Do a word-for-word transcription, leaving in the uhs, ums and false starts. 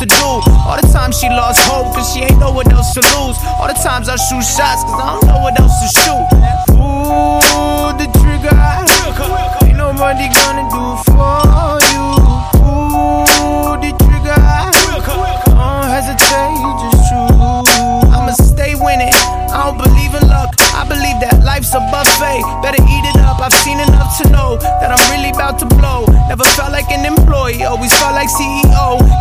to do. All the times she lost hope, cause she ain't know what else to lose. All the times I shoot shots, cause I don't know what else to shoot. Ooh, the trigger, ain't nobody gonna do for you. Ooh, the trigger, don't hesitate, just shoot. I'ma stay winning, I don't believe in luck. I believe that life's a buffet, better eat it up. I've seen enough to know that I'm really about to blow. Never felt like an employee, always felt like C E O.